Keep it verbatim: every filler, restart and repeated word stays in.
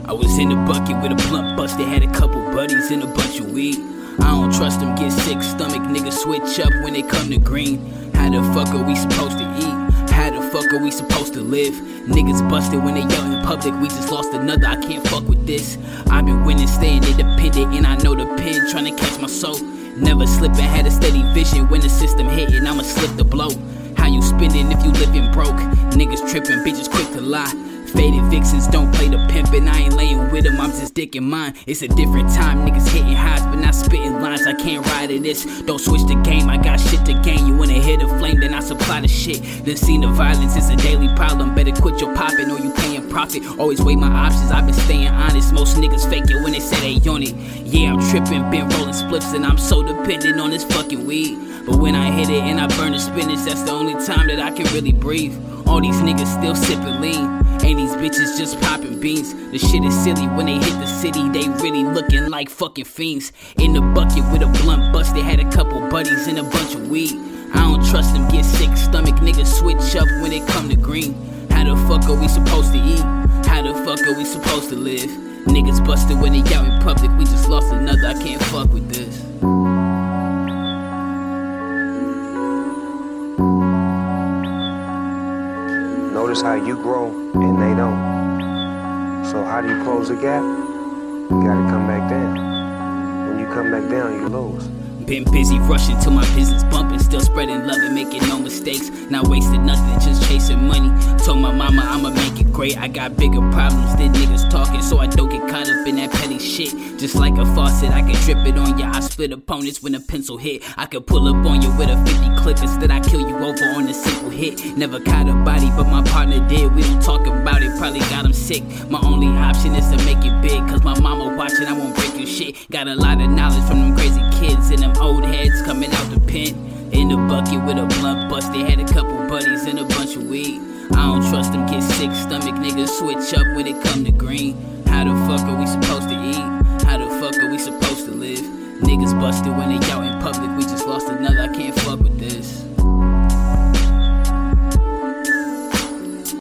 I was in the bucket with a blunt busted, had a couple buddies and a bunch of weed. I don't trust them, get sick stomach, niggas switch up when they come to green. How the fuck are we supposed to eat? How the fuck are we supposed to live? Niggas busted when they out in public, we just lost another, I can't fuck with this. I've been winning, staying independent, and I know the pen trying to catch my soul. Never slipping, had a steady vision, when the system hitting, I'ma slip the blow. How you spending if you living broke? Niggas tripping, bitches quick to lie. Faded vixens don't play the pimpin', I ain't laying with them, I'm just dicking mine. It's a different time, niggas hitting highs but not spitting lines, I can't ride to this. Don't switch the game, I got shit to gain. You wanna hit a flame, then I supply the shit. Done seen the violence, it's a daily problem. Better quit your poppin' or you paying profit. Always weigh my options, I've been staying honest. Most niggas fake it when they say they on it. Yeah, I'm trippin', been rolling spliffs and I'm so dependent on this fucking weed. But when I hit it and I burn the spinach, that's the only time that I can really breathe. All these niggas still sippin' lean, ain't these bitches just poppin' beans. The shit is silly, when they hit the city, they really looking like fucking fiends. In the bucket with a blunt bust, they had a couple buddies and a bunch of weed. I don't trust them, get sick stomach, niggas switch up when they come to green. How the fuck are we supposed to eat? How the fuck are we supposed to live? Niggas busted when they out in public, we just lost another, I can't fuck with this. Notice how you grow and they don't. So how do you close the gap? You gotta come back down. When you come back down, you lose. Been busy rushing to my business bumping, still spreading love and making no mistakes. Not wasting nothing, just chasing money. Told my mama I'ma make it great. I got bigger problems than niggas talking, so I don't get caught up in that petty shit. Just like a faucet, I can drip it on ya. I split opponents when a pencil hit. I could pull up on you with a fifty clip, instead I kill you over on a simple hit. Never caught a body, but my partner did. We don't talk about it, probably got him sick. My only option is to make it big, cause my mama watching, I won't break your shit. Got a lot of knowledge from them crazy kids and them old heads coming out the pen. In the bucket with a blunt bust, they had a couple buddies and a bunch of weed. I don't trust them, get sick stomach, niggas switch up when it come to green. How the fuck are we supposed to eat? How the fuck are we supposed to live? Niggas busted when they out